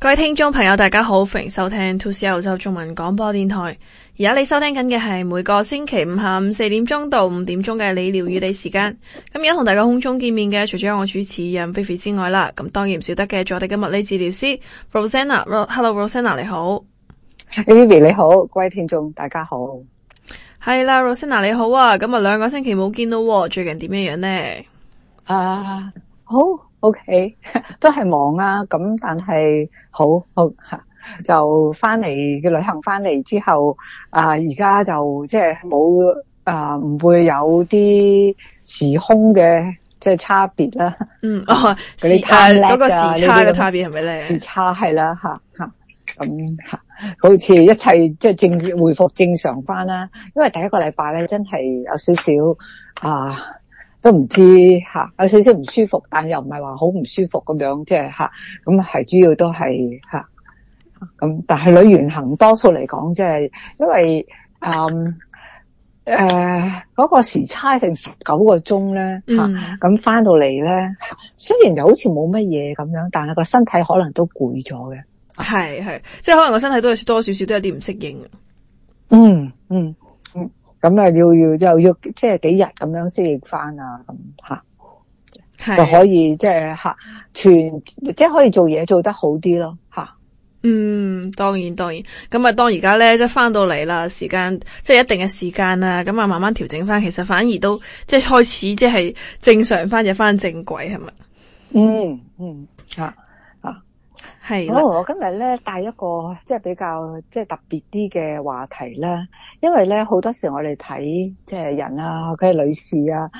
各位聽眾朋友大家好，歡迎收聽 2C 澳洲中文廣播電台。而家你收聽緊嘅係每個星期五下午4點鐘到5點鐘嘅理療與你時間。咁而家同大家空中見面嘅除咗我主持人菲菲之外啦，咁當然唔少得嘅仲有我哋嘅物理治療師 Rosanna。Hello Rosanna 你好。 Vivi 你好，各位聽眾大家好。 係啦 Rosanna 你好啊，咁啊2個星期冇見到，最近點樣樣呢？ 好 OK 都係忙啊，咁但係好就翻嚟嘅旅行翻嚟之後而家就即係冇唔會有啲時空嘅即係差別啦。嗰啲嗰個時差嘅差別係咪咧？ 時差係啦咁好似一切即係回復正常翻啦。因為第一個禮拜咧真係有少少都唔知有少少唔舒服，但又唔係話好唔舒服咁樣，即係咁係主要都係咁。但係旅完行多數嚟講，即係因為嗰個時差成19個鐘咧咁翻到嚟咧，雖然就好似冇乜嘢咁樣，但係個身體可能都攰咗嘅。係， 即係可能個身體都有多少少都有啲唔適應。 咁又要即係幾日咁樣適應翻啊，咁就可以即係即係可以做嘢做得好啲咯。 當然。咁當而家咧即係翻到嚟啦，時間即係一定嘅時間啦，咁慢慢調整翻，其實反而都即係開始即係正常翻，就翻正軌係咪？係。 好，我今日咧帶一個即係比較即係特別啲嘅話題啦，因為咧好多時我哋睇即係人佢係女士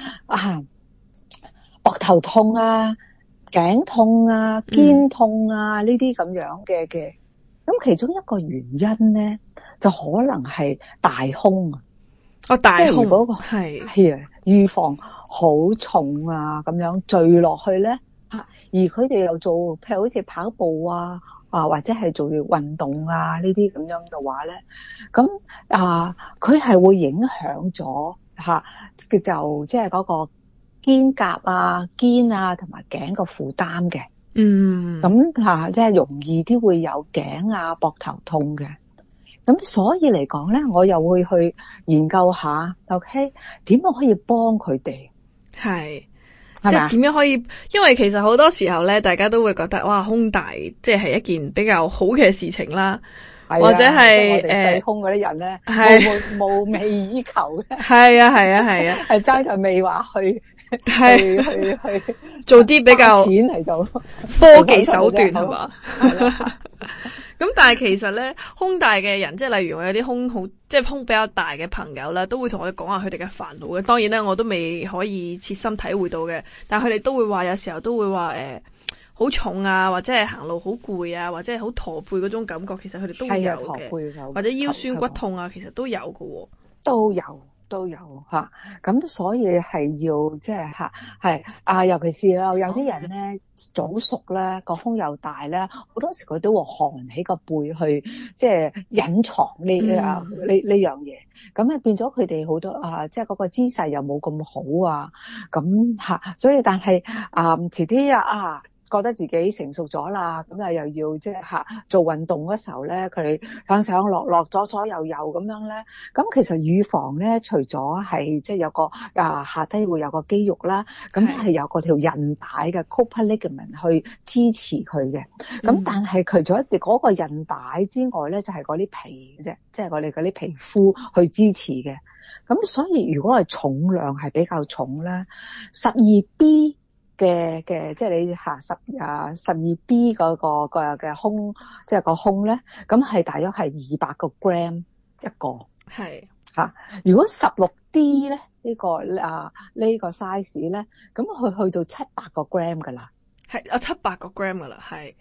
膊頭痛頸痛肩痛呢啲咁樣嘅，咁其中一個原因咧就可能係大胸大胸嗰個係預防好重咁樣墜落去咧。而佢哋又做譬如好似跑步或者係做運動呢啲咁樣嘅話咧，咁佢係會影響咗就即係嗰個肩胛肩同埋頸個負擔嘅。咁即係容易啲會有頸膊頭痛嘅。咁所以嚟講咧，我又會去研究下 OK 點樣可以幫佢哋。 即係點樣可以？因為其實好多時候咧，大家都會覺得哇，胸大即係一件比較好嘅事情啦，或者係細胸嗰啲人咧，無未以求嘅。 係啊， 係爭在未話去做啲比較錢嚟做科技手段係嘛？咁但係其實咧，胸大嘅人，即係例如我有啲胸好，即係胸比較大嘅朋友啦，都會同我哋講下佢哋嘅煩惱嘅。當然咧，我都未可以切身體會到嘅，但係佢哋都會話，有時候都會話好重或者係行路好攰或者係好駝背嗰種感覺，其實佢哋都會有嘅，或者腰酸骨痛其實都有嘅。 都有咁所以係要即係尤其是有啲人咧早熟咧，個胸又大咧，好多時佢都會寒起個背去即係隱藏呢樣嘢，咁變咗佢哋好多即係嗰個姿勢又冇咁好咁所以但係遲啲覺得自己成熟咗啦，咁又要即係做運動嗰時候咧，佢哋上落左右咁樣咧，咁其實預防咧，除咗係即係有個下低會有個肌肉啦，咁係有個條韌帶嘅 copper ligament 去支持佢嘅。咁但係除咗嗰個韌帶之外咧，就係嗰啲皮嘅啫，即係我哋嗰啲皮膚去支持嘅。咁所以如果係重量係比較重咧，12B嘅即係你12B 嗰個嘅胸，即係個胸咧，咁係大約係200個 gram 一個。如果 16D 咧呢個 size 咧，咁佢去到700個 gram 噶啦。 700個 gram 噶啦，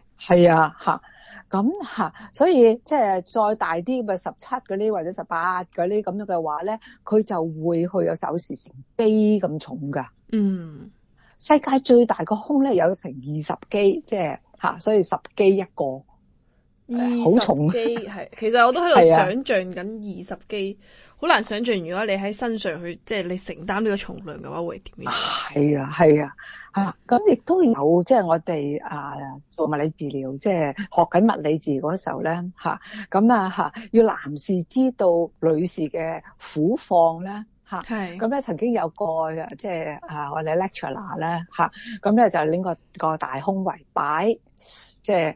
咁所以即係再大啲咪17嗰啲或者18嗰啲咁樣嘅話咧，佢就會去有時成機咁重噶。世界最大個胸咧有成20機，即係所以10機一個，好重。 機其實我都喺度想像緊20機，好難想像如果你喺身上去即係你承擔呢個重量嘅話會點樣？ 咁亦都有即係我哋做物理治療，即係學緊物理治療嗰時候咧要男士知道女士嘅苦況咧係咁咧曾經有個即係我哋 lecturer 咧咁咧就拎個大胸圍擺即係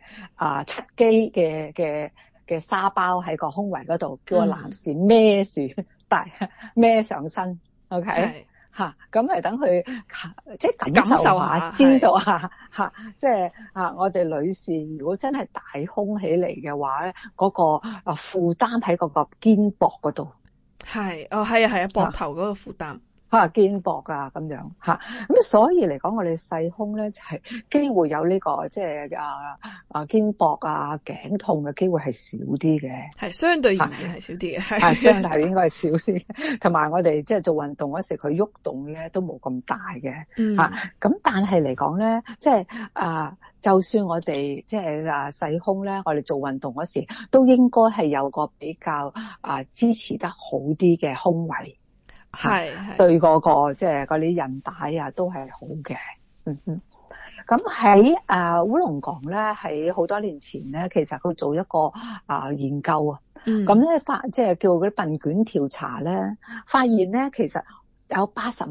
7基嘅沙包喺個胸圍嗰度，叫個男士孭住孭上身 ，OK。咁係等佢即係感受下，知道即係我哋女士如果真係大胸起嚟嘅話咧，嗰個負擔喺嗰個肩膊嗰度。 係膊頭嗰個負擔。 肩膊咁樣咁所以嚟講，我哋細胸咧就係機會有呢個即係肩膊頸痛嘅機會係少啲嘅，係相對而言係少啲嘅，相對應該係少啲，同埋我哋即係做運動嗰時佢喐動咧都冇咁大嘅，咁但係嚟講咧，即係就算我哋即係細胸咧，我哋做運動嗰時都應該係有個比較支持得好啲嘅胸圍。係對嗰個即係嗰啲韌帶都係好嘅，咁喺烏龍港咧，喺好多年前咧，其實佢做一個研究咁咧即係叫嗰啲問卷調查咧，發現咧其實有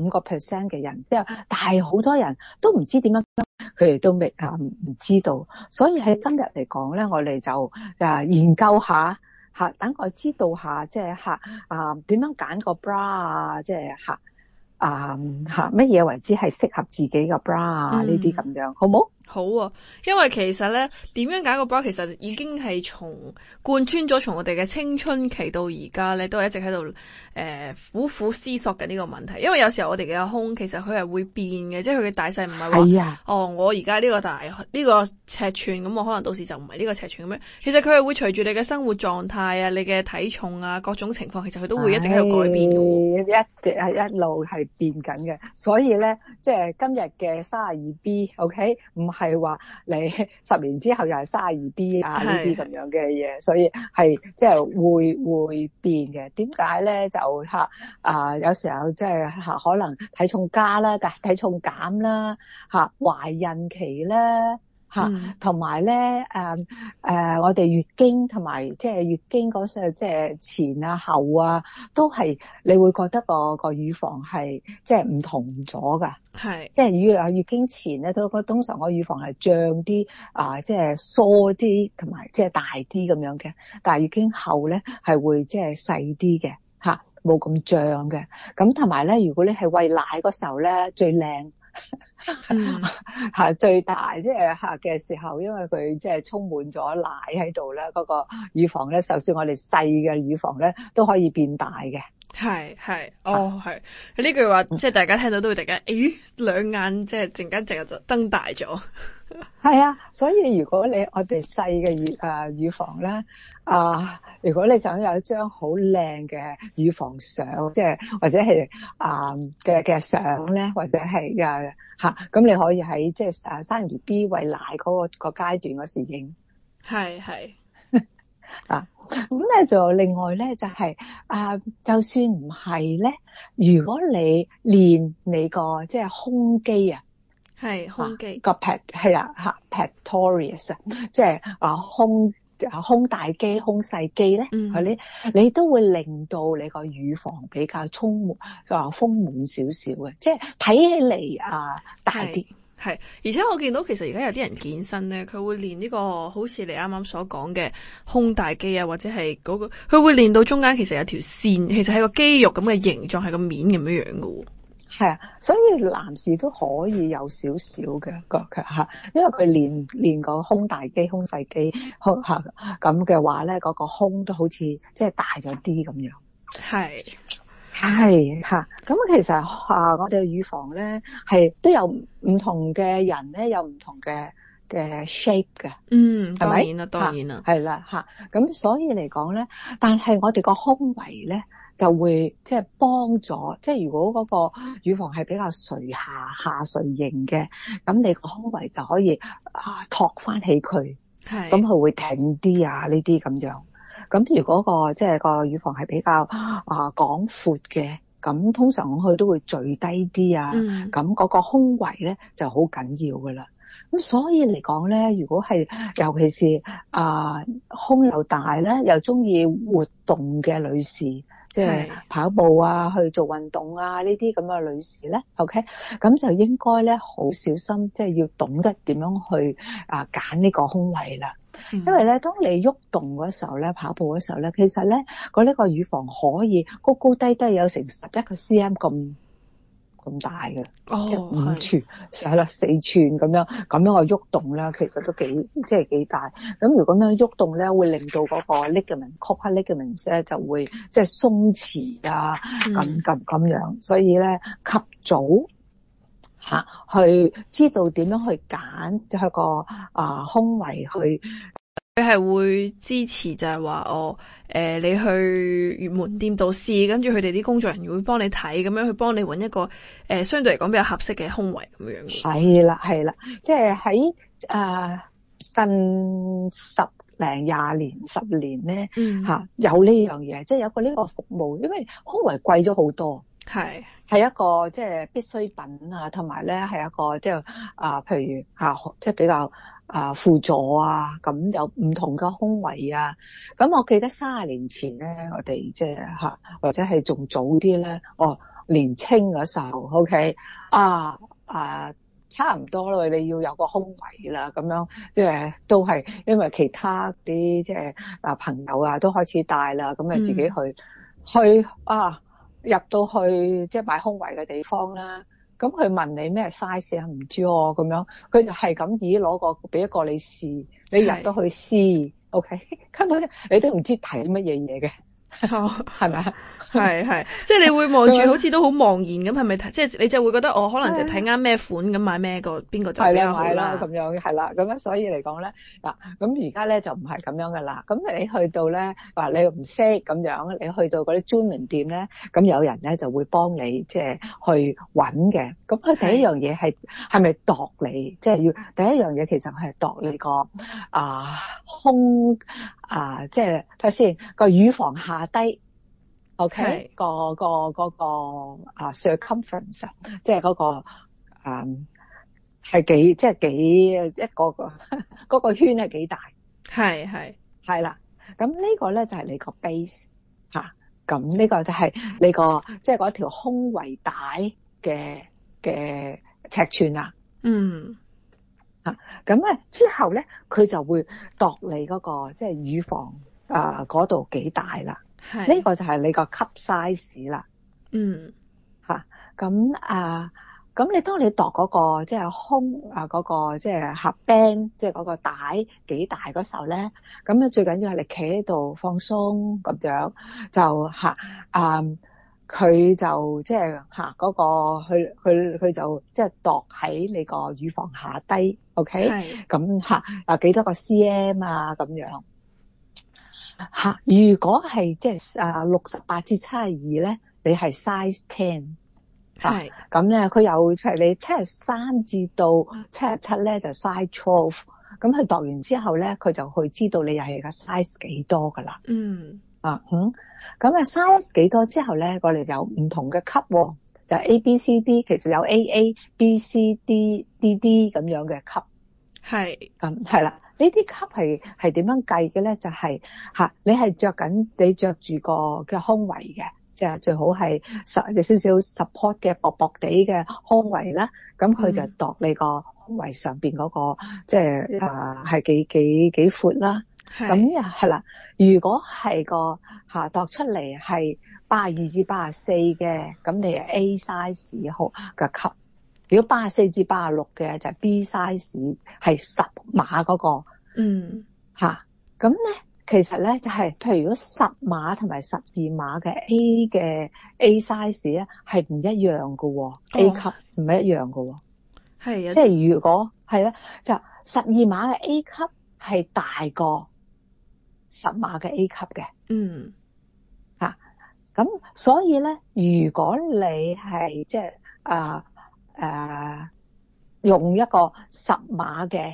85% 嘅人，即係但係好多人都唔知點樣，佢哋都未唔知道，所以喺今日嚟講咧，我哋就研究下。等我知道下，即係點樣揀個 bra 即係乜嘢為之係適合自己嘅 bra 呢啲咁樣，好冇？好啊， 因為其實咧點樣揀個 bra 其實已經係貫穿咗從我哋嘅青春期到而家咧，都係一直喺度苦苦思索緊呢個問題。因為有時候我哋嘅胸其實佢係會變嘅，即係佢嘅大細唔係話我而家呢個呢個尺寸咁，我可能到時就唔係呢個尺寸咁樣。其實佢係會隨住你嘅生活狀態你嘅體重各種情況，其實佢都會一直喺度改變嘅， 一路係變緊嘅。所以咧，即係今日嘅32B，OK，唔係話你10年之後又係32B 呢啲咁樣嘅嘢，所以係即係會變嘅。點解咧？就有時候即係可能體重加啦，體重減啦，懷孕期啦。同埋咧，我哋月經同埋即係月經嗰時，即係前後都係你會覺得個乳房係即係唔同咗噶，係即係月經前咧，通常個乳房係脹啲即係疏啲，同埋即係大啲咁樣嘅，但係月經後咧係會即係細啲嘅，冇咁脹嘅。咁同埋咧，如果你係餵奶嗰時候咧，最靚。最大即係嘅時候，因為佢即係充滿咗奶喺度咧，嗰個乳房咧，就算我哋細嘅乳房咧，都可以變大嘅。係呢句話，即係大家聽到都會突然間，兩眼即係陣間就瞪大咗。係所以如果我哋細嘅乳房咧，如果你想有一張好靚嘅乳房相，即係或者係嘅相咧，或者係咁你可以喺即係生完 B 餵奶嗰個階段嗰時影。係咁咧，就另外咧就係就算唔係咧，如果你練你個即係胸肌胸肌個 pectoralis 即係胸大肌、胸細肌咧，你都會令到你個乳房比較豐滿少少嘅，即係睇起嚟大啲。係，而且我見到其實而家有啲人健身咧，佢會練呢個好似你啱啱所講嘅胸大肌或者係嗰個，佢會練到中間其實有條線，其實係個肌肉咁嘅形狀，係個面咁樣樣嘅。係所以男士都可以有少少嘅因為佢練個胸大肌、胸細肌咁嘅話咧，嗰個胸都好似即係大咗啲咁樣。係咁其實我哋乳房咧係都有唔同嘅人咧，有唔同嘅 shape 嘅。當然啦，當然啦，係啦咁所以嚟講咧，但係我哋個胸圍咧就會即係幫咗，即係如果嗰個乳房係比較垂下垂型嘅，咁你個胸圍就可以托翻起佢，咁佢會挺啲呢啲咁樣。咁如果即係個乳房係比較廣闊嘅咁通常佢都會墜低啲啊， 嗯， 咁嗰個胸圍咧就好緊要噶啦。咁所以嚟講咧，如果係尤其是胸又大咧，又中意活動嘅女士，即係跑步啊、去做運動啊呢啲咁嘅女士咧 ，OK， 咁就應該咧好小心，即係要懂得點樣去揀呢個胸圍啦。因為咧，當你喐動嗰時候咧，跑步嗰時候咧，其實咧，呢個乳房可以高高低低有成11個 cm 咁大嘅，即係5寸，係啦4寸咁樣嘅喐動咧，其實都幾大。咁如果咁樣喐動咧，會令到嗰個 ligament、copper ligaments 咧就會即係鬆弛啊，咁樣。所以咧，及早去知道點樣去揀即係個胸圍去。 佢係會支持就係話你去門店度試，跟住佢哋啲工作人員會幫你睇，咁樣去幫你揾一個相對嚟講比較合適嘅胸圍咁樣嘅。 係啦，即係喺近10零20年10年咧有呢樣嘢，即係有個呢個服務，因為胸圍貴咗好多，係一個即係必需品啊，同埋咧係一個即係譬如即係比較輔助啊，咁有唔同嘅胸圍啊。咁我記得30年前咧，我哋即係或者係仲早啲咧，年青嗰時候 ，OK 差唔多啦，你要有個胸圍啦，咁樣即係都係因為其他啲即係朋友都開始戴啦，咁自己去入到去即係買胸圍嘅地方啦。咁佢問你咩 size 唔知咁樣，佢就係咁已攞俾一個你試，你入到去試 ，OK， 根本你都唔知睇乜嘢嘅，係咪啊？ 係，即係你會望住好似都好茫然咁，係咪？即係你就會覺得可能就睇啱咩款咁買咩個邊個就比較好啦。 咁樣係啦，咁樣所以嚟講咧咁而家咧就唔係咁樣噶啦。咁你去到咧話你唔識咁樣，你去到嗰啲專門店咧，咁有人咧就會幫你即係去揾嘅。咁佢第一樣嘢係咪度你？即係要第一樣嘢其實係度你個胸即係睇下先個乳房下低。OK，嗰個circumference， 即係嗰個係幾一個嗰個圈係幾大？係啦，咁呢個咧就係你個 base 咁呢個就係你個即係嗰條胸圍帶嘅尺寸啦。咁之後咧佢就會度你嗰個即係乳房嗰度幾大啦。呢個就係你個 cup size 啦。咁你當你度嗰個即係胸嗰個即係合 band， 即係嗰個帶幾大嗰時候咧，咁咧最緊要係你企喺度放鬆咁樣，就佢就即係嗰個佢就即係度喺你個乳房下低 ，OK， 咁幾多個 cm 咁樣。如果係即係68至72咧，你係 size 10。咁咧佢有譬如你73至到77咧就 size 12。咁佢度完之後咧，佢就去知道你又係個 size 幾多噶啦。咁size 幾多之後咧，我哋有唔同嘅級喎，就 A、B、C、D， 其實有 AA、B、C、D、D 咁樣嘅級。咁係啦。呢啲級係點樣計嘅咧？就係你係你着住個嘅胸圍嘅，即係最好係有少少 support 嘅薄薄地嘅胸圍啦。咁佢就度你個胸圍上邊嗰個即係係幾闊啦。咁係啦，如果係個度出嚟係82至84嘅，咁你係 A size 號嘅級。如果84至86嘅就係 B size， 係10碼嗰個。咁咧其實咧就係譬如如果10碼同埋12碼嘅 A size 咧係唔一樣㗎喎。A 級唔係一樣㗎喎。即係如果係咧就12碼嘅 A 級係大過10碼嘅 A 級嘅。咁所以咧如果你係即係用一個10碼嘅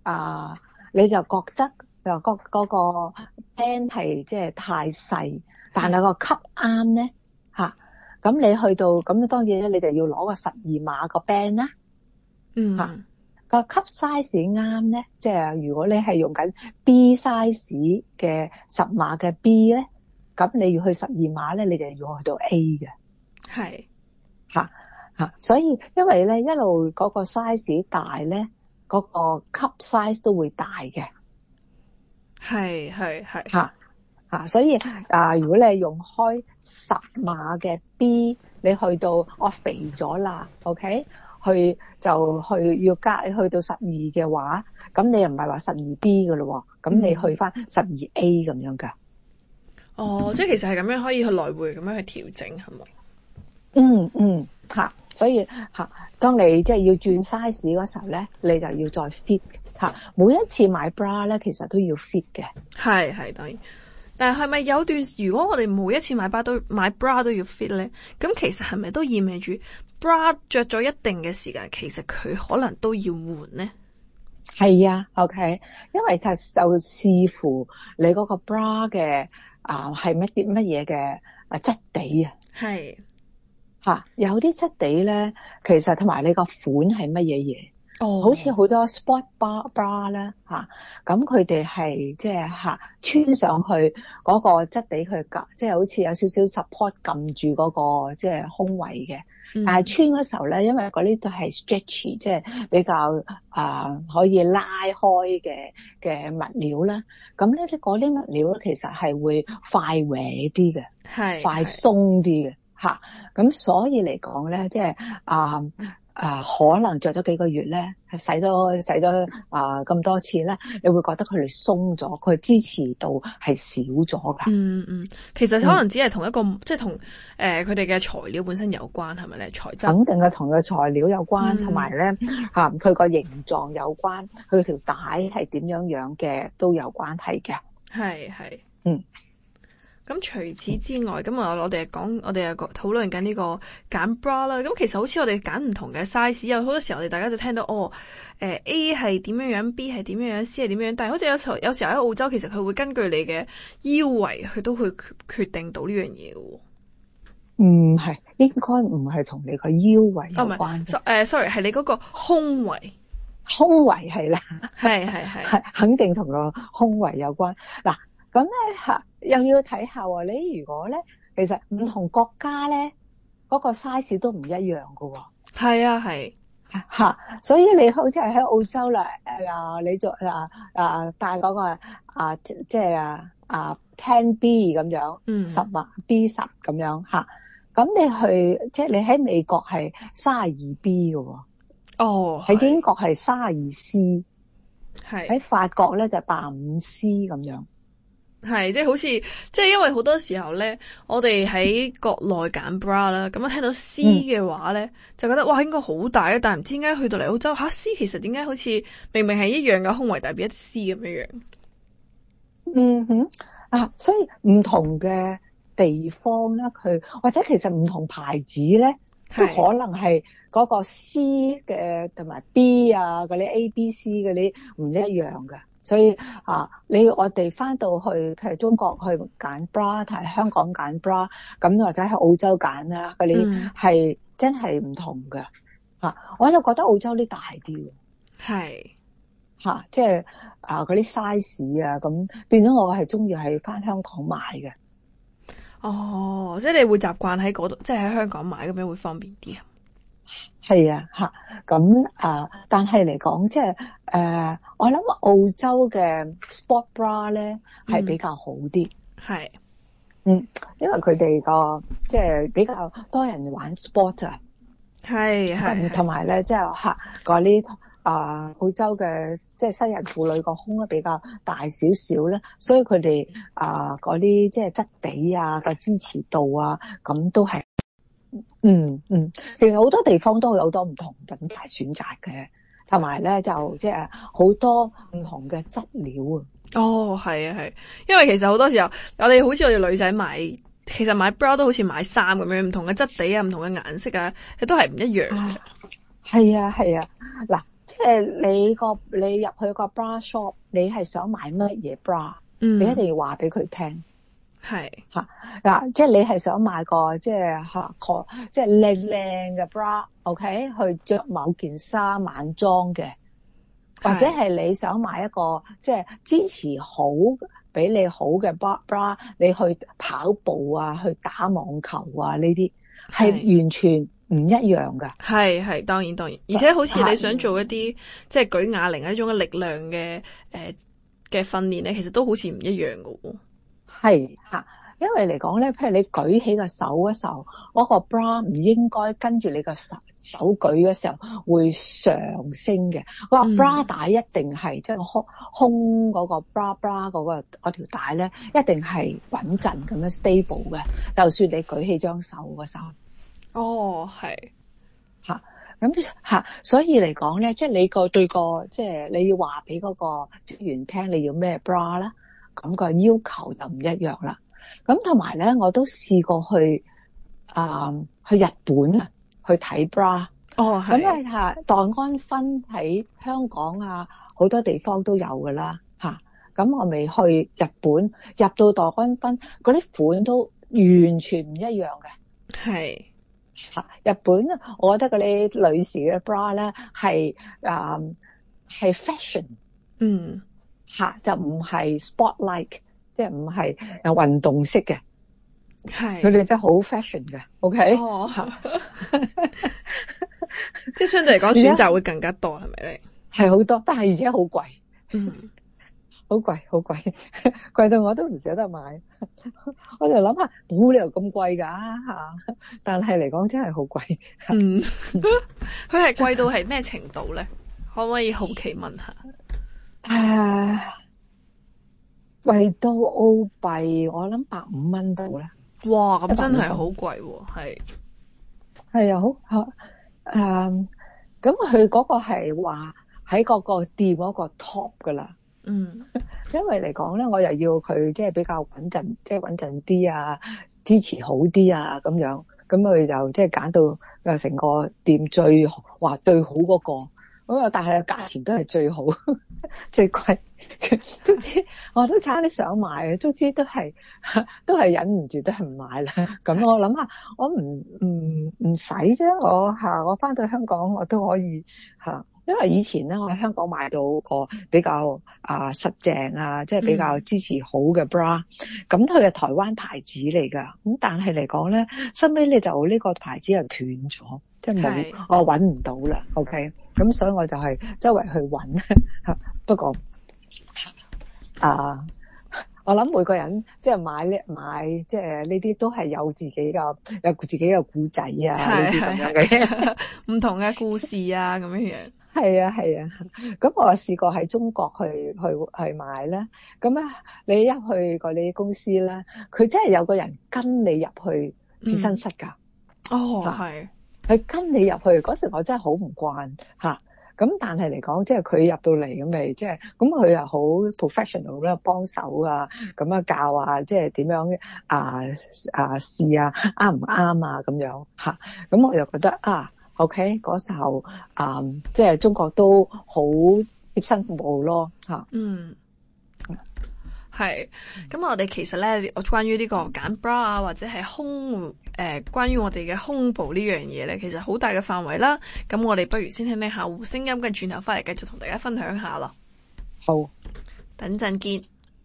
你就覺得嗰個 band 係即係太細， 但係個級啱咧嚇，咁你去到咁當然咧，你就要攞個12碼個 band 啦。嚇個級 size 啱咧，即係如果你係用緊 B size 嘅10碼嘅 B 咧，咁你要去12碼咧，你就要去到 A 嘅。 係所以因為咧一路嗰個 size 大咧，嗰個級 size 都會大嘅。 係所以如果你係用開10碼嘅 B， 你去到我肥咗啦 ，OK， 要去到12嘅話，咁你又唔係話12B 噶咯，咁你去翻12A 咁樣噶。 哦，即係其實係咁樣可以去來回咁樣去調整，係咪？ 所以當你即係要轉 size 嗰時候咧，你就要再 fit 每一次買 bra 咧，其實都要 fit 嘅。 係當然，但係咪有段如果我哋每一次買 bra 都要 fit 咧？咁其實係咪都意味住 bra 着咗一定嘅時間，其實佢可能都要換咧？ 係啊 ，OK， 因為就視乎你嗰個 bra 嘅係乜嘢嘅質地啊。 係有啲質地咧，其實同埋你個款係乜嘢嘢。好似好多 sport bra 咧咁佢哋係即係穿上去嗰個質地去夾，即係好似有少少 support 撳住嗰個即係胸圍嘅。但係穿嗰時候咧，因為嗰啲都係 stretchy， 即係比較可以拉開嘅物料啦。咁呢啲嗰啲物料咧，其實係會快歪啲嘅，快鬆啲嘅咁所以嚟講咧，即係可能着咗幾個月咧，洗咗咁多次咧，你會覺得佢哋鬆咗，佢支持度係少咗㗎。 其實可能只係同一個即係同佢哋嘅材料本身有關，係咪咧？材質肯定係同個材料有關，同埋咧佢個形狀有關，佢條帶係點樣嘅都有關係嘅。 係咁除此之外，咁我哋又討論緊呢個揀 bra 啦。咁其實好似我哋揀唔同嘅 size，有好多時候我哋大家就聽到A 係點樣，B 係點樣，C 係點樣。但係好似有時候喺澳洲，其實佢會根據你嘅腰圍，佢都會決定到呢樣嘢嘅。 唔係，應該唔係同你個腰圍有關。 sorry， 係你嗰個胸圍。 胸圍係啦，係肯定同個胸圍有關。嗱，咁咧又要睇下喎。你如果咧，其實唔同國家咧，嗰個 size 都唔一樣㗎喎。 係所以你好似係喺澳洲啦，你做帶嗰個即係10B 咁樣，10B 10咁樣咁你去即係你喺美國係32B 㗎喎。喺英國係32C，喺法國咧就85C 咁樣。 即係好似即係因為好多時候咧，我哋喺國內揀 bra 啦，咁聽到 C 嘅話咧，就覺得哇應該好大啊，但係唔知點解去到嚟澳洲C 其實點解好似明明係一樣嘅胸圍，但係變一 C 咁樣樣。所以唔同嘅地方咧，佢或者其實唔同牌子咧，都可能係嗰個 C 嘅同埋 B 嗰啲 A、B、C 嗰啲唔一樣嘅。所以我哋翻到去譬如中國去揀 bra， 同香港揀 bra， 咁或者喺澳洲揀啦，嗰啲係真係唔同嘅。我就覺得澳洲啲大啲嘅。即係嗰啲 size 咁變咗我係中意係翻香港買嘅。 即係你會習慣喺嗰度，即係喺香港買咁樣會方便啲。 係咁但係嚟講，即係我諗澳洲嘅 sport bra 咧係比較好啲。因為佢哋個即係比較多人玩 sport 啊。同埋咧，即係嗰啲澳洲嘅即係西人婦女個胸咧比較大少少咧，所以佢哋嗰啲即係質地個支持度咁都係。其實好多地方都有好多唔同品牌選擇嘅，同埋咧就即係好多唔同嘅質料係，因為其實好多時候我哋好似我哋女仔買，其實買 bra 都好似買衫咁樣，唔同嘅質地唔同嘅顏色都係唔一樣嘅。 係嗱，即係你入去個 bra shop， 你係想買乜嘢 bra，你一定要話俾佢聽。 係嗱，即係你係想買個即係即係靚靚嘅 bra，OK，去着某件衫晚裝嘅，或者係你想買一個即係支持好俾你好嘅 bra，你去跑步啊，去打網球啊，呢啲係完全唔一樣㗎。 係當然，而且好似你想做一啲即係舉啞鈴一種力量嘅嘅訓練咧，其實都好似唔一樣㗎喎。 係因為嚟講咧，譬如你舉起個手嘅時候，嗰個 bra 唔應該跟住你個手舉嘅時候會上升嘅。個 bra 帶一定係即係胸嗰個 bra 嗰條帶咧，一定係穩陣咁樣 stable 嘅。就算你舉起張手嘅時候。 哦，係咁所以嚟講咧，即係你對個即係你要話俾嗰個職員聽你要咩 bra 啦，咁個要求就唔一樣啦。咁同埋咧，我都試過去日本啊，去睇 bra。 哦，係。 咁代安芬喺香港啊，好多地方都有噶啦咁我未去日本，入到代安芬嗰啲款都完全唔一樣嘅。 係。 日本，我覺得嗰啲女士嘅 bra 咧係fashion，就唔係 sport-like， 即係唔係運動式嘅。係佢哋真係好 fashion 嘅 ，OK？ 即係相對嚟講選擇會更加多，係咪咧？ 係好多，但係而且好貴。好貴，貴到我都唔捨得買。我就諗下，冇理由咁貴㗎但係嚟講真係好貴。 佢係貴到係咩程度咧？可唔可以好奇問下？ 貴到澳幣，我諗150蚊到啦。 哇，咁真係好貴喎， 係好咁佢嗰個係話喺嗰個店嗰個 top 㗎啦。因為嚟講咧，我又要佢即係比較穩陣，即係穩陣啲啊，支持好啲啊咁樣，咁佢就即係揀到成個店最好嗰個，咁但係價錢都係最好最貴，總之我都差啲想買嘅，總之都係忍唔住都係唔買啦。咁我諗下，我唔使啫，我翻到香港我都可以因為以前咧，我喺香港買到個比較實淨啊，即係比較支持好嘅 bra，咁佢係台灣牌子嚟㗎。咁但係嚟講咧，收尾咧就呢個牌子又斷咗，即係冇我揾唔到啦。OK，咁所以我就係周圍去揾。不過我諗每個人即係買即係呢啲都係有自己嘅故仔啊，呢啲咁樣嘅唔同嘅故事啊，咁樣樣。 係啊，咁我試過喺中國去買咧，咁咧你一去嗰啲公司咧，佢真係有個人跟你入去試身室㗎。係，佢跟你入去嗰時，我真係好唔慣咁但係嚟講，即係佢入到嚟咁咪即係，咁佢又好 professional 啦，幫手啊，咁樣教啊，即係點樣試啊，啱唔啱啊咁樣咁我又覺得OK，嗰時候即係中國都好貼身服務咯係，咁我哋其實咧，我關於呢個揀 bra 啊，或者係關於我哋嘅胸部呢樣嘢咧，其實好大嘅範圍啦。咁我哋不如先聽聽客戶聲音，跟住轉頭翻嚟繼續同大家分享下咯。 好， 等陣見。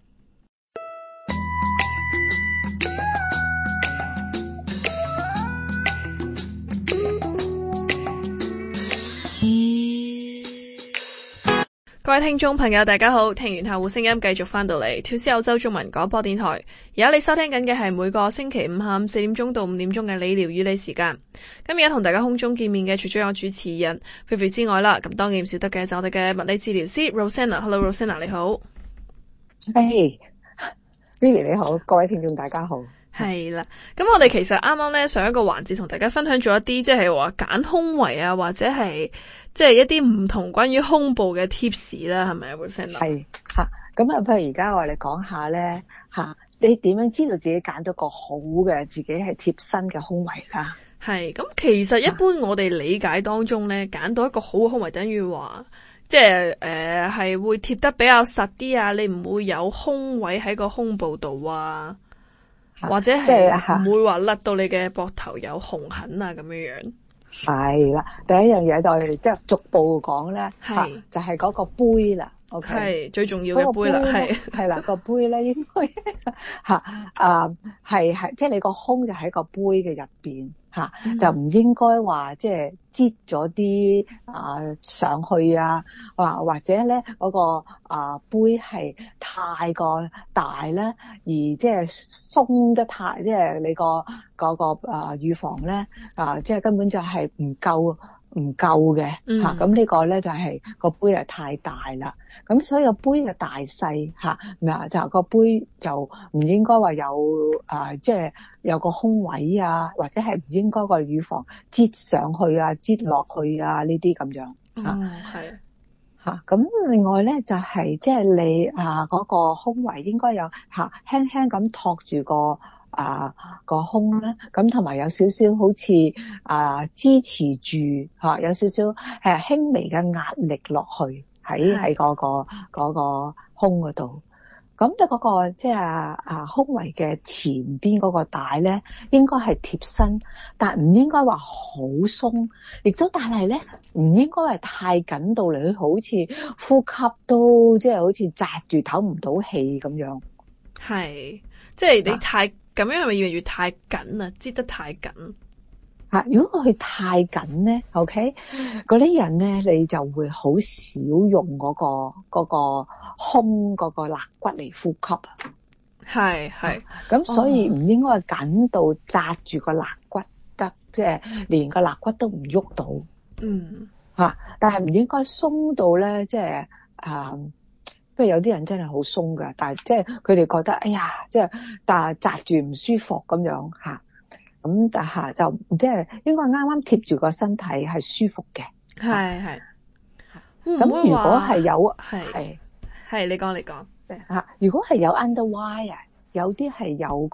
各位聽眾朋友大家好，聽完客戶聲音繼續翻到嚟跳絲澳洲中文廣播電台。而家你收聽緊嘅係每個星期五下午4點鐘到5點鐘嘅理療與你時間。咁而家同大家空中見面嘅除咗有主持人菲菲之外啦，咁當然唔少得嘅就我哋嘅物理治療師 Rosanna。Hello Rosanna， 你好。 Hey Vivi 你好，各位聽眾大家好。 係啦，咁我哋其實啱啱咧上一個環節同大家分享咗一啲即係話揀胸圍啊，或者係即係一啲唔同關於胸部嘅 tips 啦，係咪啊 Rosanna？ 係咁譬如而家我哋講下咧你點樣知道自己揀到個好嘅自己係貼身嘅胸圍啦？ 係，咁其實一般我哋理解當中咧，揀到一個好嘅胸圍等於話即係係會貼得比較實啲啊，你唔會有胸位喺個胸部度啊。 或者即係係唔會話甩到你嘅膊頭有紅痕啊咁樣樣。 係啦，第一樣嘢就係即係逐步講咧， 係就係嗰個杯啦。OK， 係最重要嘅杯啦， 係啦，個杯咧應該係即係你個胸就喺個杯嘅入邊就唔應該話即係擠咗啲上去啊，或者咧嗰個杯係太過大咧，而即係鬆得太，即係你個嗰個乳房咧即係根本就係唔夠嘅咁呢個咧就係個杯係太大啦。咁所以個杯嘅大細就個杯就唔應該話有即係有個空位啊，或者係唔應該個乳房擠上去啊、擠落去啊呢啲咁樣係咁另外咧就係即係你嗰個胸圍應該有輕輕咁托住個胸啦，咁同埋有少少好似支持住有少少輕微嘅壓力落去喺嗰個胸嗰度。咁咧嗰個即係胸圍嘅前邊嗰個帶咧，應該係貼身，但唔應該話好鬆，亦都但係咧唔應該係太緊到你好似呼吸都即係好似紮住唞唔到氣咁樣。 係，即係你太咁樣係咪意味住太緊啊？擠得太緊。 如果佢太緊咧 ，OK，嗰啲人咧，你就會好少用嗰個胸嗰個肋骨嚟呼吸。 係。 咁所以唔應該緊到紮住個肋骨得，即係連個肋骨都唔喐到。但係唔應該鬆到咧，即係不過有啲人真係好鬆㗎，但係即係佢哋覺得，哎呀，即係但係紮住唔舒服咁樣咁就即係應該啱啱貼住個身體係舒服嘅。係。咁如果係有係你講如果係有 underwire，有啲係有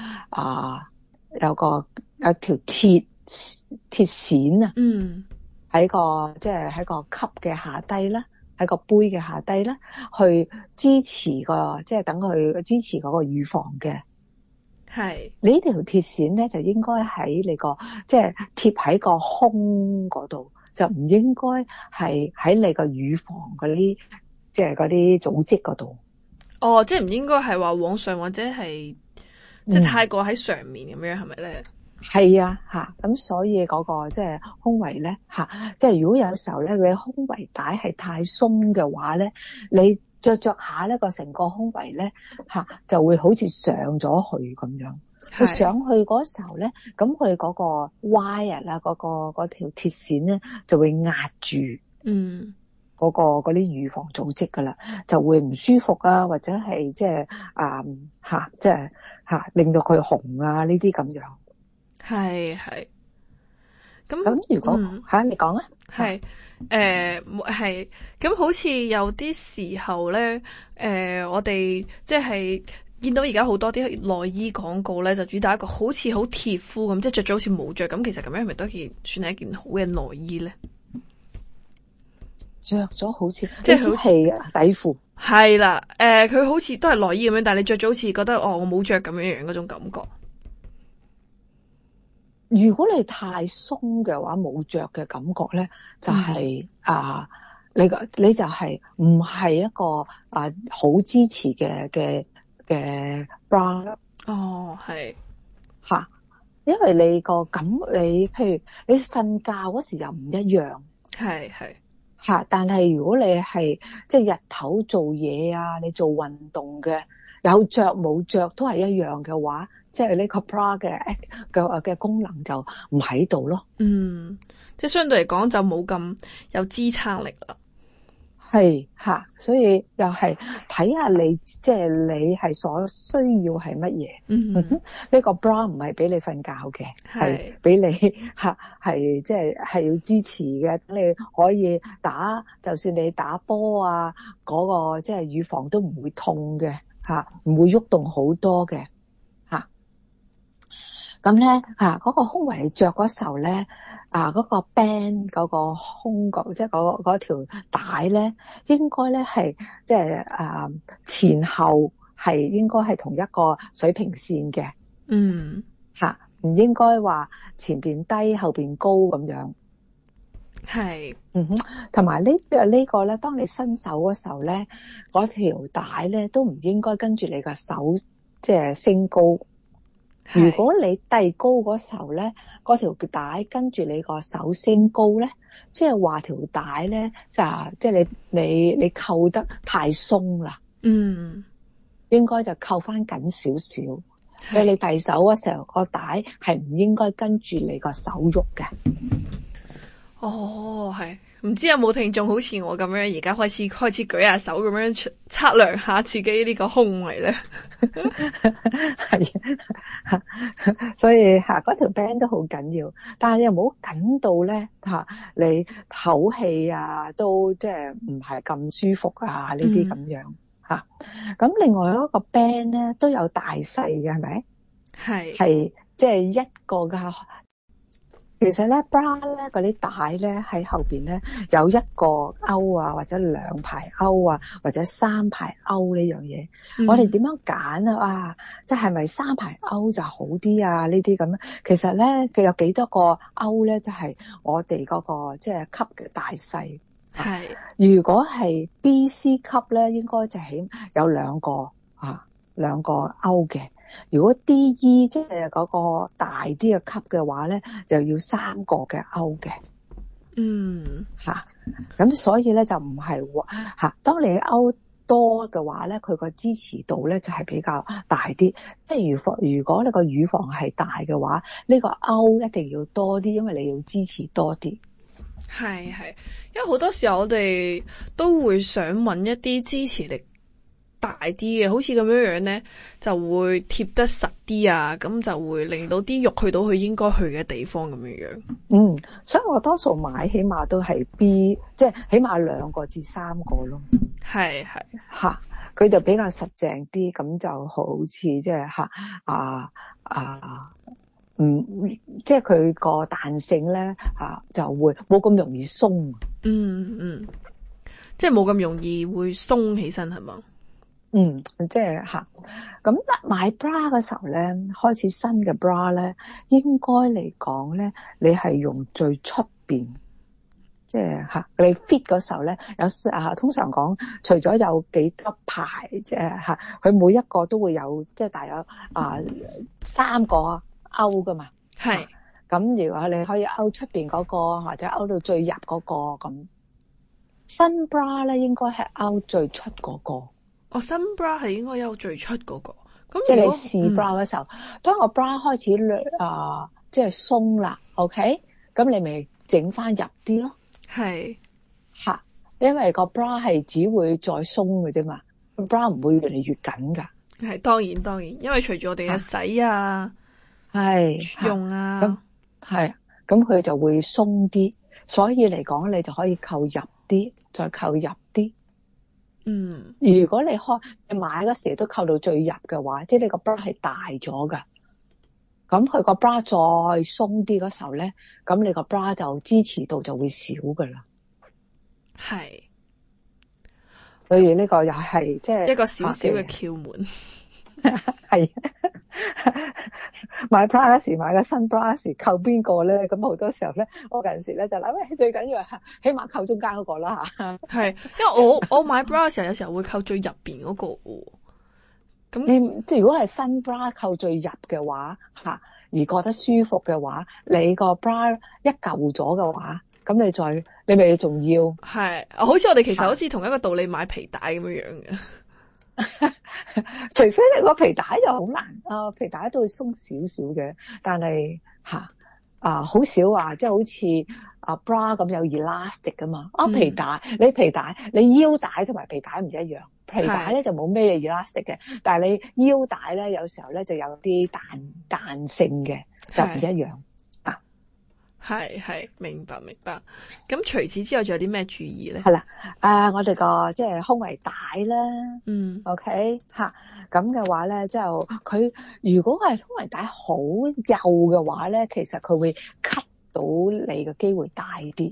條鐵線喺個即係喺個吸嘅下低啦，喺個杯嘅下低啦，去支持即係等佢支持嗰個乳房嘅。係，你呢條鐵線咧就應該喺你個即係貼喺個胸嗰度，就唔應該係喺你個乳房嗰啲即係嗰啲組織嗰度。 即係唔應該係話往上或者係即係太過喺上面咁樣，係咪咧？ 係咁所以嗰個即係胸圍咧即係如果有時候咧你胸圍帶係太鬆嘅話咧，你着下呢個成個胸圍咧就會好似上咗去咁樣。佢上去嗰時候咧，咁佢嗰個 wire 啦，嗰條鐵線咧就會壓住嗰啲乳房組織噶啦，就會唔舒服啊，或者係即係即係令到佢紅啊呢啲咁樣。係。咁如果你講啊。 係咁好似有啲時候咧，我哋即係見到而家好多啲內衣廣告咧，就主打一個好似好貼膚咁，即係着咗好似冇着咁。其實咁樣係咪都算係一件好嘅內衣咧？ 着咗好似即係好似底褲。 係啦，佢好似都係內衣咁樣，但係你着咗好似覺得我冇着咁樣樣嗰種感覺。 如果你太鬆嘅話，冇着嘅感覺咧，就係你就係唔係一個好支持嘅 bra。 係因為你個你譬如你瞓覺嗰時又唔一樣。係。但係如果你係即係日頭做嘢你做運動嘅，有着冇着都係一樣嘅話，即係呢個 bra 嘅功能就唔喺度咯。 即係相對嚟講就冇咁有支撐力啦。 係所以又係睇下你即係你係所需要係乜嘢。呢個 bra 唔係俾你瞓覺嘅，係俾你係即係要支持嘅，等你可以就算你打波嗰個即係乳房都唔會痛嘅唔會喐動好多嘅咁咧嗰個胸圍你着嗰時候咧嗰個 band 嗰個胸角即係嗰條帶咧，應該咧係即係前後係應該係同一個水平線嘅嗯， 唔應該話前邊低後邊高咁樣。 係， 同埋呢個咧，當你伸手嗰時候咧，嗰條帶咧都唔應該跟住你個手即係升高。如果你遞高嗰時候咧，嗰條帶跟住你個手升高咧，即係話條帶咧就即係你扣得太鬆啦。應該就扣翻緊少少。所以你遞手嗰時候，個帶係唔應該跟住你個手喐嘅。 哦，係，唔知有冇聽眾好似我咁樣，而家開始舉下手咁樣測量下自己呢個胸圍咧。 係，所以嗰條 band 都好緊要，但係又唔好緊到咧你唞氣都即係唔係咁舒服呢啲咁樣。咁另外一個 band 咧都有大細嘅，係咪？係即係一個嘅。其實咧 bra 咧嗰啲帶咧喺後邊咧有一個勾或者兩排勾或者三排勾呢樣嘢。我哋點樣揀即係咪三排勾就好啲呢啲咁樣？其實咧佢有幾多個勾咧，就係我哋嗰個即係級嘅大細。如果係 B、C 級咧，應該就起有兩個勾嘅。如果 D、E 即係嗰個大啲嘅級嘅話咧，就要三個嘅勾嘅。咁所以咧就唔係當你勾多嘅話咧，佢個支持度咧就係比較大啲。即係如果你個乳房係大嘅話，呢個勾一定要多啲，因為你要支持多啲。 係，因為好多時候我哋都會想揾一啲支持力大啲嘅，好似咁樣咧就會貼得實啲咁就會令到啲肉去到佢應該去嘅地方咁樣。 所以我多數買起碼都係 B， 即係起碼2個至3個咯。係佢就比較實淨啲，咁就好似即係即係佢個彈性咧就會冇咁容易鬆。 即係冇咁容易會鬆起身係嘛？ 即係咁買 bra 嘅時候咧，開始新嘅 bra 咧，應該嚟講咧，你係用最出邊，即係你 fit 嗰時候咧，有通常講，除咗有幾多排，即係佢每一個都會有即係大約3個勾噶嘛。咁如果你可以勾出邊嗰個，或者勾到最入嗰個咁。新 bra 咧應該係勾最出嗰個。 新 bra 係應該有最出嗰個。咁即係你試 bra 嘅時候，當個 bra 開始即係鬆啦 ，OK， 咁你咪整翻入啲咯。因為個 bra 係只會再鬆嘅啫嘛，個 bra 唔會越嚟越緊噶。 當然，因為隨住我哋嘅洗用咁佢就會鬆啲，所以嚟講你就可以扣入啲，再扣入啲。如果你買嗰時都扣到最入嘅話，即係你個 bra 係大咗噶，咁佢個 bra 再鬆啲嗰時候咧，咁你個 bra 就支持度就會少噶啦。所以呢個又係即係一個小小嘅竅門。 買 bra 嗰時買個新 bra 嗰時扣邊個咧？咁好多時候咧，我嗰陣時咧就諗，最緊要係起碼扣中間嗰個啦因為我買 bra 嘅時候，有時候會扣最入邊嗰個喎。咁你即係如果係新 bra 扣最入嘅話而覺得舒服嘅話，你個 bra 一舊咗嘅話，咁你咪仲要好似我哋其實好似同一個道理買皮帶咁樣樣嘅。 除非你個皮帶就好難皮帶都會鬆少少嘅，但係好少話即係好似bra 咁有 elastic 噶嘛。皮帶你腰帶同埋皮帶唔一樣，皮帶咧就冇咩 elastic 嘅，但係你腰帶咧有時候咧就有啲彈性嘅，就唔一樣。 明白。咁除此之外仲有啲咩注意咧？ 我哋個即係胸圍帶啦。OK 咁嘅話咧，就佢如果係胸圍帶好幼嘅話咧，其實佢會 cut 到你嘅機會大啲。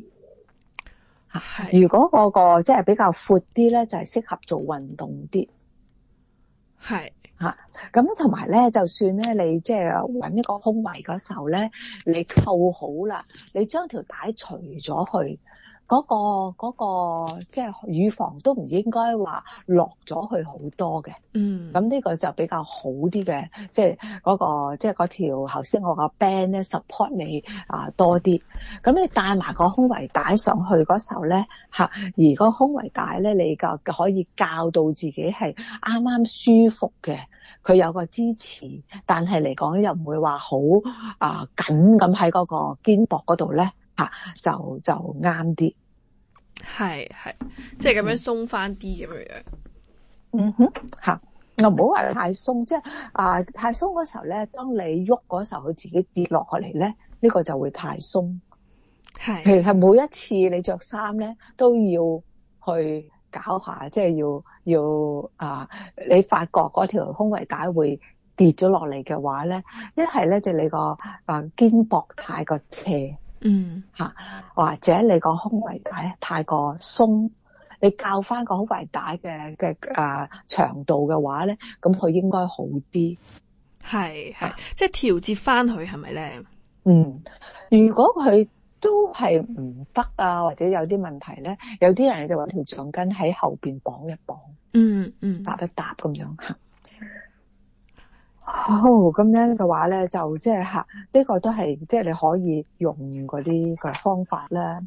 如果嗰個即係比較闊啲咧，就係適合做運動啲。 係嚇。咁同埋咧，就算咧你即係揾一個胸圍嗰時候咧，你扣好啦，你將條帶除咗去。嗰個即係乳房都唔應該話落咗去好多嘅，咁呢個就比較好啲嘅，即係嗰條頭先我個 band 咧 support 你多啲，咁你戴埋個胸圍帶上去嗰時候咧而個胸圍帶咧你就可以校到自己係啱啱舒服嘅，佢有個支持，但係嚟講又唔會話好緊咁喺嗰個肩膊嗰度咧。就啱啲， 係，即係咁樣鬆翻啲咁樣樣。 嗯哼，我唔好話太鬆，即係太鬆嗰時候咧，當你喐嗰時候，佢自己跌落嚟咧，呢個就會太鬆。 係， 其實每一次你着衫咧，都要去搞下，即係要你發覺嗰條胸圍帶會跌咗落嚟嘅話咧，一係咧就你個肩膊太過斜。或者你個胸圍帶太過鬆，你校翻個胸圍帶嘅長度嘅話咧，咁佢應該好啲。 係，即係調節翻佢係咪咧？ 如果佢都係唔得或者有啲問題咧，有啲人就揾條橡筋喺後邊綁一綁，搭一搭咁樣行。好，咁樣嘅話咧，就即係呢個都係即係你可以用嗰啲嘅方法啦。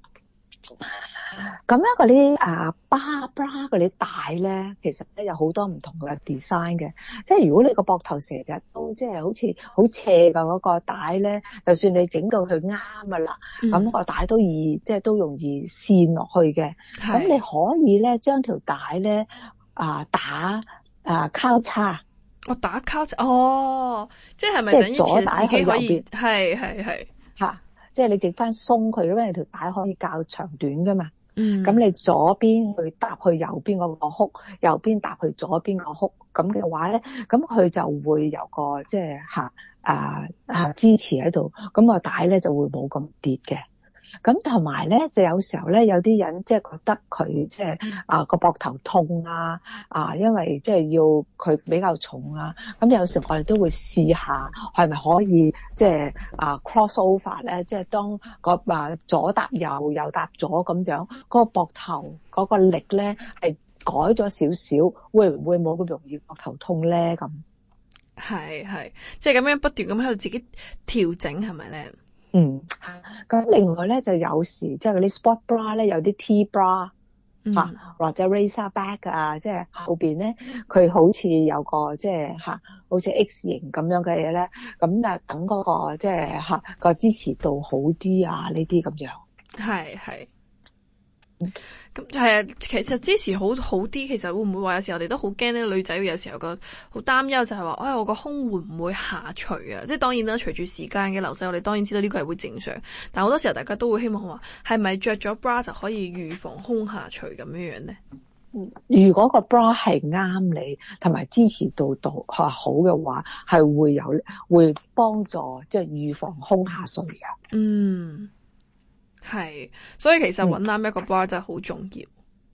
咁樣嗰啲bra 嗰啲帶咧，其實咧有好多唔同嘅 design 嘅。即係如果你個膊頭成日都即係好似好斜嘅嗰個帶咧，就算你整到佢啱㗎啦，咁個帶都易即係都容易跣落去嘅。咁你可以咧將條帶咧打交叉。 我打交叉即係咪等於左帶自己可以去右邊？ 係即係你整翻鬆佢，因為條帶可以較長短噶嘛。 咁你左邊去搭去右邊嗰個哭，右邊搭去左邊個哭，咁嘅話咧，咁佢就會有個即係支持喺度，咁個帶咧就會冇咁跌嘅。咁同埋咧，就有時候咧，有啲人即係覺得佢即係個膊頭痛因為即係要佢比較重咁有時我哋都會試下係咪可以即係cross over 咧，即係當左搭右，右搭左咁樣，嗰個膊頭嗰個力咧係改咗少少，會唔會冇咁容易膊頭痛咧？咁係，即係咁樣不斷咁喺度自己調整係咪咧？ 咁另外咧就有時即係嗰啲 sport bra 咧，有啲 T bra 或者 racer back 即係後邊咧佢好似有個即係好似 X 型咁樣嘅嘢咧，咁等嗰個即係個支持度好啲呢啲咁樣。 係。咁係啊，其實支持好啲，其實會唔會話有時候我哋都好驚咧？女仔有時候個好擔憂就係話，我個胸會唔會下垂啊？即係當然啦，隨住時間嘅流逝，我哋當然知道呢個係會正常，但好多時候大家都會希望話，係咪着咗 bra 就可以預防胸下垂咁樣樣咧？ 如果個 bra 係啱你，同埋支持度好嘅話，係會幫助即係預防胸下垂嘅。 係，所以其實揾啱一個 bra 真係好重要。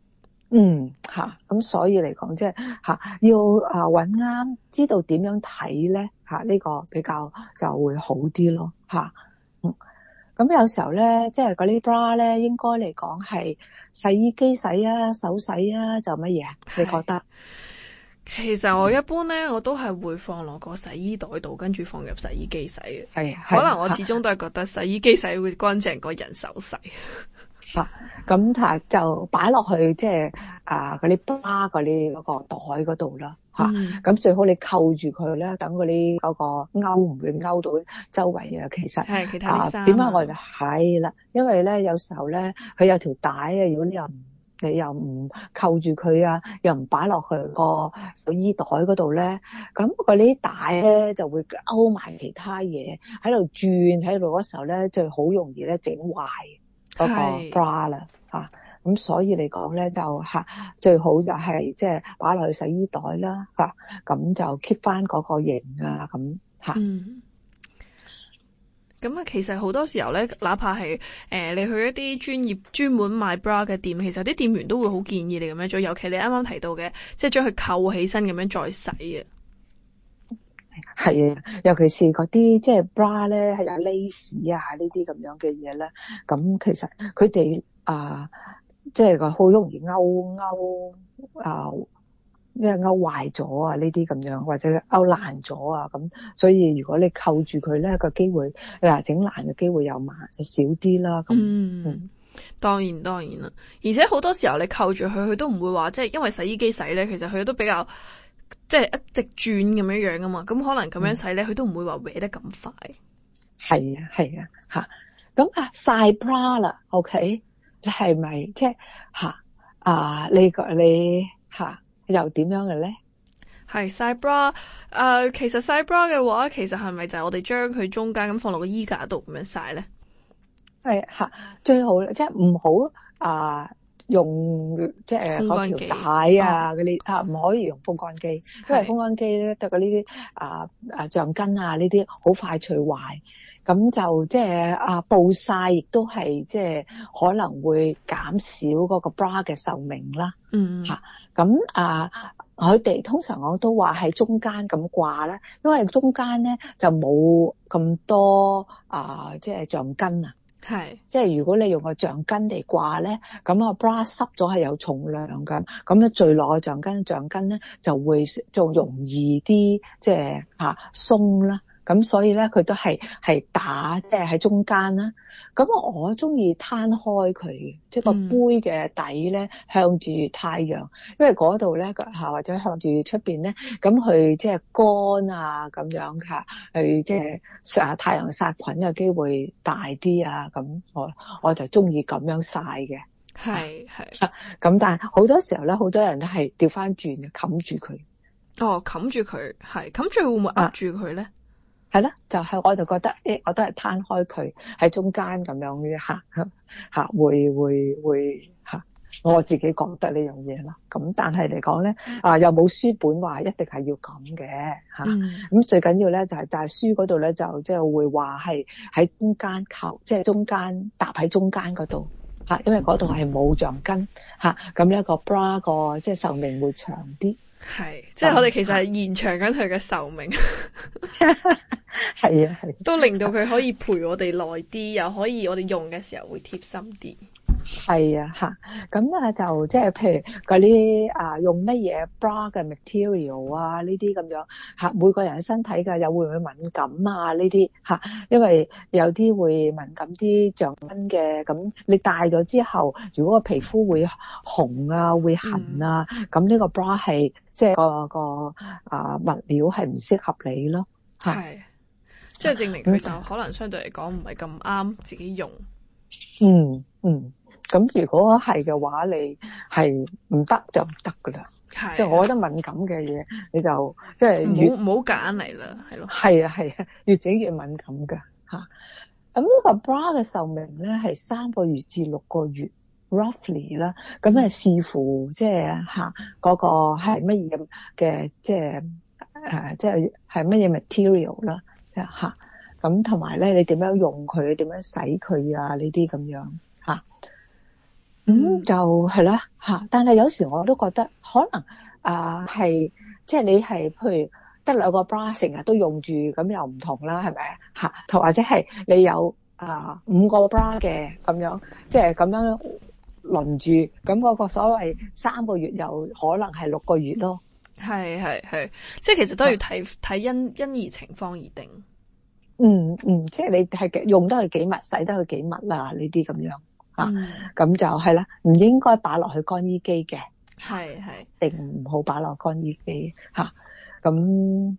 咁所以嚟講，即係要揾啱，知道點樣睇咧呢個比較就會好啲咯。咁有時候咧，即係嗰啲 bra 咧，應該嚟講係洗衣機洗手洗就乜嘢？你覺得？ 其實我一般咧，我都係會放落個洗衣袋度，跟住放入洗衣機洗嘅。 係， 可能我始終都係覺得洗衣機洗會乾淨過人手洗。 咁就擺落去即係嗰啲 bra 嗰啲嗰個袋嗰度啦。咁最好你扣住佢咧，等嗰啲嗰個勾唔會勾到周圍其實係其他啲衫。 點解我哋係啦？因為咧有時候咧佢有條帶如果你又唔扣住佢又唔擺落去個洗衣袋嗰度咧，咁嗰啲帶咧就會勾埋其他嘢喺度轉喺度嗰時候咧，就好容易咧整壞嗰個 bra 啦。咁所以嚟講咧就最好就係即係擺落去洗衣袋啦。咁就 keep 翻嗰個型咁。 咁啊，其實好多時候咧，哪怕係你去一啲專門賣 bra 嘅店，其實啲店員都會好建議你咁樣做，尤其你啱啱提到嘅，即係將佢扣起身咁樣再洗啊。 係啊，尤其是嗰啲即係 bra 咧，係有 lace 啊呢啲咁樣嘅嘢咧，咁其實佢哋即係個好容易即係勾壞咗啊呢啲咁樣，或者勾爛咗啊咁，所以如果你扣住佢咧，個機會整爛嘅機會又少啲啦咁。 當然啦，而且好多時候你扣住佢都唔會話即係因為洗衣機洗咧，其實佢都比較即係一直轉咁樣樣噶嘛，咁可能咁樣洗咧，佢都唔會話搲得咁快。係啊吓，咁曬 bra 啦 ，OK， 你係咪即係你又點樣嘅咧？ 係曬 bra，其實曬 bra 嘅話，其實係咪就係我哋將佢中間咁放落個衣架度咁樣曬咧？ 係最好即係唔好用即係嗰條帶嗰啲唔可以用風乾機，因為風乾機咧得嗰啲橡筋呢啲好快脆壞，咁就即係暴曬亦都係即係可能會減少嗰個 bra 嘅壽命啦。咁佢哋通常我都話喺中間咁掛咧，因為中間咧就冇咁多即係橡筋啊。即係如果你用個橡筋嚟掛咧，咁bra 濕咗係有重量㗎，咁咧墜落個橡筋咧就容易啲即係鬆啦。咁所以咧佢都係打即係喺中間啦。咁我中意攤開佢，即係個杯嘅底咧向住太陽，因為嗰度咧或者向住出邊咧，咁佢即係乾咁樣去即係太陽殺菌嘅機會大啲咁我就中意咁樣曬嘅。 係咁但係好多時候咧，好多人都係調翻轉嘅，冚住佢。 冚住佢，冚住會唔會壓住佢咧？ 係啦，我就覺得我都係攤開佢喺中間咁樣嘅會我自己覺得呢樣嘢啦。咁但係嚟講咧又冇書本話一定係要咁嘅咁最緊要咧就係但係書嗰度咧就即係會話係喺中間扣，即係中間搭喺中間嗰度因為嗰度係冇橡筋咁呢個 bra 個即係壽命會長啲。 即係我哋其實係延長緊佢嘅壽命。 係都令到佢可以陪我哋耐啲，又可以我哋用嘅時候會貼心啲。 係咁就即係譬如嗰啲用乜嘢 bra 嘅 material呢啲咁樣每個人嘅身體嘅又會唔會敏感呢啲因為有啲會敏感啲橡筋嘅，咁你戴咗之後，如果個皮膚會紅會痕咁呢個 bra 係即係個物料係唔適合你咯。 即係證明佢就可能相對嚟講唔係咁啱自己用。 咁如果係嘅話，你係唔得就唔得噶啦。即係我覺得敏感嘅嘢，你就即係唔好揀嚟啦，係咯。 係越整越敏感噶咁呢個 bra 嘅壽命咧係3個月至6個月 roughly 啦。咁視乎即係嗰個係乜嘢嘅，即係係乜嘢 material 啦。咁同埋咧，你點樣用佢，點樣洗佢呢啲咁樣就係啦但係有時我都覺得可能係即係你係譬如得2個 bra 成日都用住，咁又唔同啦，係咪同或者係你有5個 bra 嘅咁樣，即係咁樣輪住，咁嗰個所謂3個月又可能係6個月咯。 係，即係其實都要睇因而情況而定。 即係你係用得佢幾密，洗得佢幾密啦，呢啲咁樣咁就係啦，唔應該擺落去乾衣機嘅。 係， 定唔好擺落乾衣機咁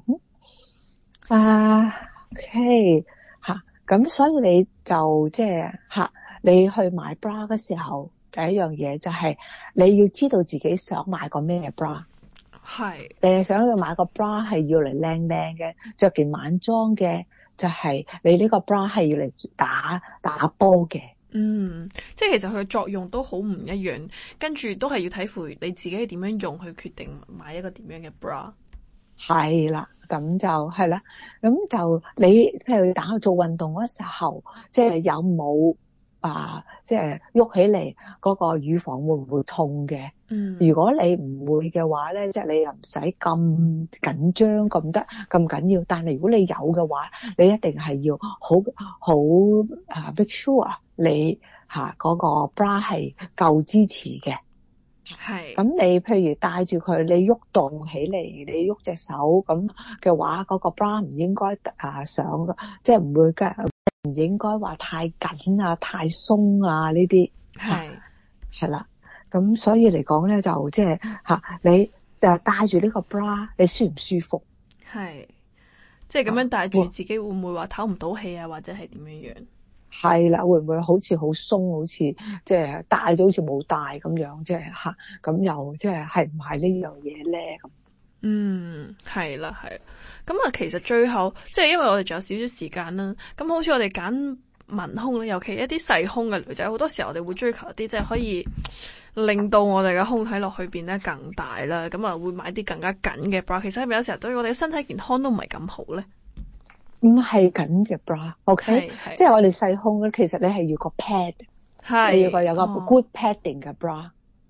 OK 咁所以你就即係你去買 bra 嘅時候，第一樣嘢就係你要知道自己想買個咩 bra。你係想要買個 bra 係要嚟靚靚嘅，着件晚裝嘅，就係你呢個 bra 係要嚟打波嘅。 即係其實佢嘅作用都好唔一樣，跟住都係要睇乎你自己點樣用去決定買一個點樣嘅 bra。 係啦，咁就係啦，咁就你譬如打做運動嗰時候，即係有冇即係喐起嚟嗰個乳房會唔會痛嘅？如果你唔會嘅話咧，即係你又唔使咁緊張咁得咁緊要。但係如果你有嘅話，你一定係要好 make sure 你嗰個 bra 係夠支持嘅。 係。 咁你譬如戴住佢，你喐動起嚟，你喐隻手咁嘅話，嗰個 bra 唔應該上，即係唔會唔應該話太緊啊、太鬆啊呢啲。係啦。咁所以嚟講咧，就即係你戴住呢個 bra，你舒唔舒服？ 係。即係咁樣戴住，自己會唔會話唞唔到氣啊，或者係點樣樣？ 係啦，會唔會好似好鬆，好似即係戴咗好似冇戴咁樣，即係咁又即係唔係呢樣嘢咧？咁係啦，係。咁其實最後即係因為我哋仲有少少時間啦，咁好似我哋揀文胸咧，尤其一啲細胸嘅女仔，好多時候我哋會追求一啲即係可以令到我哋嘅胸睇落去變得更大啦，咁會買啲更加緊嘅 bra。其實係咪有時候對我哋嘅身體健康都唔係咁好咧？ 唔係緊嘅 bra，OK？即係我哋細胸咧，其實你係要個 pad， 你要有個 good padding 嘅 bra。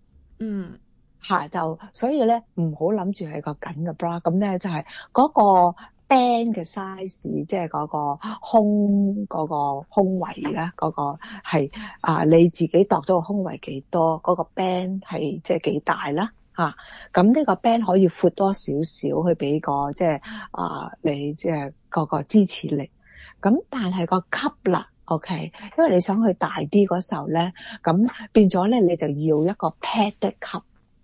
就所以咧，唔好諗住係個緊嘅 bra，咁咧就係嗰個 band 嘅 size， 即係嗰個胸嗰個胸圍咧，嗰個係你自己度到個胸圍幾多，嗰個 band 係即係幾大啦。咁呢個 band 可以闊多少少去俾個即係你即係個支持力。咁但係個級啦 ，OK， 因為你想去大啲嗰時候咧，咁變咗咧你就要一個 pad 的級。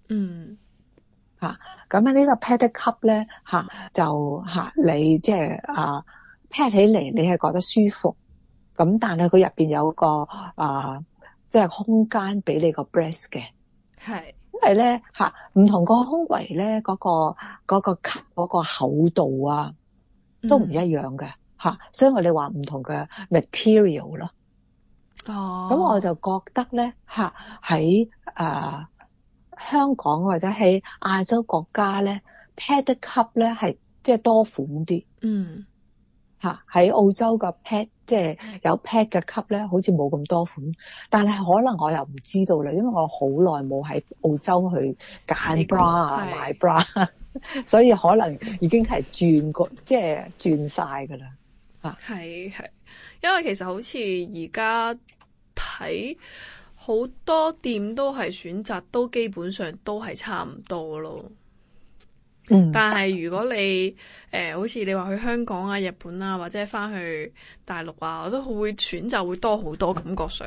咁呢個 pad 的級咧就你即係pad 起嚟你係覺得舒服。咁但係佢入邊有個即係空間俾你個 breast 嘅。 係。 因為咧唔同個胸圍咧嗰個級嗰個厚度都唔一樣嘅。所以我哋話唔同嘅 material 咯。咁我就覺得咧喺香港或者喺亞洲國家咧 pad 的級咧係即係多款啲。喺澳洲嘅 pad 即係有 pad 嘅級咧，好似冇咁多款，但係可能我又唔知道啦，因為我好耐冇喺澳洲去揀 bra 買 bra， 所以可能已經係轉過即係轉晒噶啦。 係，因為其實好似而家睇好多店都係選擇都基本上都係差唔多咯。但係如果你好似你話去香港啊、日本啊，或者翻去大陸啊，我都會選擇會多好多，感覺上。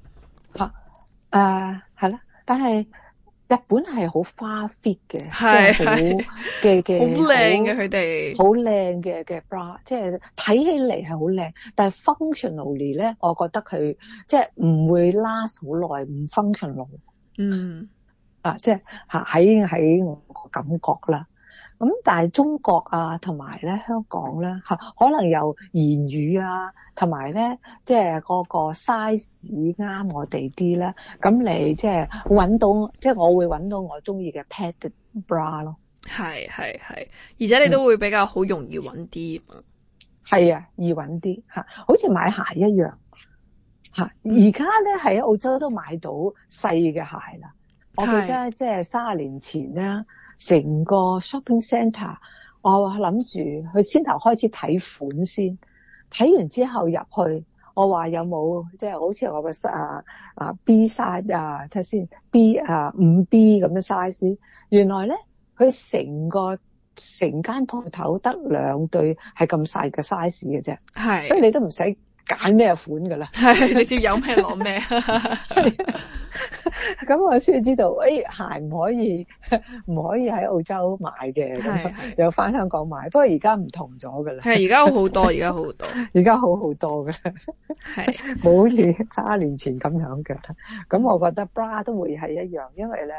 係啦，但係日本係好花 fit 嘅， 係好靚嘅佢哋， 好靚嘅 bra， 即係睇起嚟係好靚，但係 functionally 咧，我覺得佢即係唔會 last 好耐，唔 functional。即係喺我個感覺啦。咁但係中國同埋咧香港咧可能有言語同埋咧即係嗰個 size 啱我哋啲咧，咁你即係揾到即係我會揾到我中意嘅 padded bra 咯。係， 而且你都會比較好容易揾啲。 係易揾啲好似買鞋一樣而家咧喺澳洲都買到細嘅鞋啦。我記得即係30年前咧。成個 shopping centre， 我諗住去先頭開始睇款先，睇完之後入去，我話有冇即係好似我個B size 睇下先 B 5B 咁嘅 size， 原來咧佢成間鋪頭得2對係咁細嘅 size 嘅啫，所以你都唔使揀咩款噶啦， 直接有咩攞咩。 咁我先知道，鞋唔可以喺澳洲買嘅，咁又翻香港買。不過而家唔同咗噶啦， 而家好多，而家好多噶啦，冇好似30年前咁樣嘅。咁我覺得 bra 都會係一樣，因為咧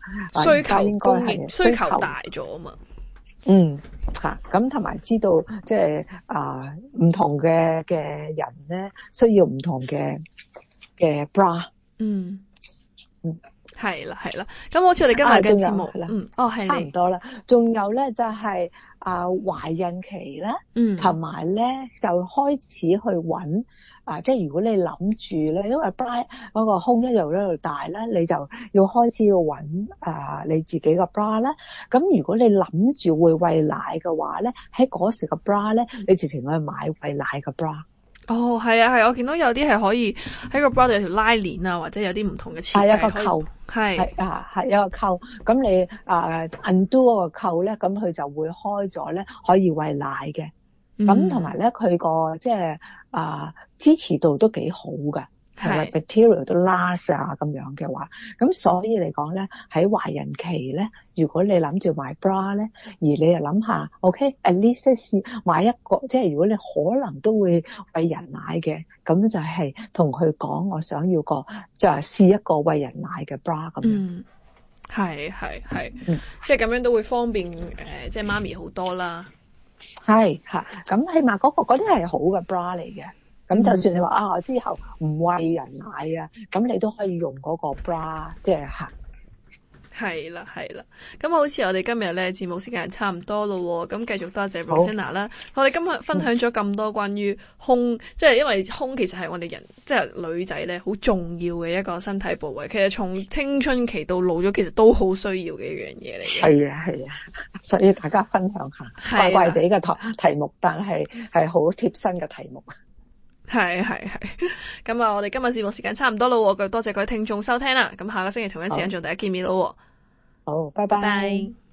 需求大咗啊嘛。 咁同埋知道即係唔同嘅人咧，需要唔同嘅 bra。 係啦係啦，咁好似我哋今日嘅節目，係差唔多啦。仲有咧就係懷孕期咧，同埋咧就開始去揾即係如果你諗住咧，因為 bra 嗰個胸一路大咧，你就要開始要揾你自己個 bra 啦。咁如果你諗住會餵奶嘅話咧，喺嗰時個 bra 咧，你直情去買餵奶嘅 bra。 哦，係啊，係，我見到有啲係可以喺個 bra 度有條拉鏈啊，或者有啲唔同嘅設計， 係一個扣，係一個扣。咁你undo 嗰個扣咧，咁佢就會開咗咧，可以餵奶嘅。咁同埋咧，佢個即係支持度都幾好㗎。係 material 都 last 咁樣嘅話，咁所以嚟講咧，喺懷孕期咧，如果你諗住買 bra 咧，而你又諗下 ，OK，at least 試買一個，即係如果你可能都會餵人奶嘅，咁就係同佢講，我想要個就係試一個餵人奶嘅 bra 咁樣。 係，即係咁樣都會方便即係媽咪好多啦。 係咁起碼嗰啲係好嘅 bra 嚟嘅。咁就算你話我之後唔餵人奶咁你都可以用嗰個 bra， 即係係啦。咁好似我哋今日咧節目時間差唔多咯，咁繼續多謝 Rosanna 啦。我哋今日分享咗咁多關於胸，即係因為胸其實係我哋人即係女仔咧好重要嘅一個身體部位，其實從青春期到老咗，其實都好需要嘅一樣嘢嚟嘅。 係啊，所以大家分享下怪怪地嘅題目，但係好貼身嘅題目。 係，咁我哋今日節目時間差唔多咯，多謝各位聽眾收聽啦，咁下個星期同一時間仲大家見面咯。 好，拜拜。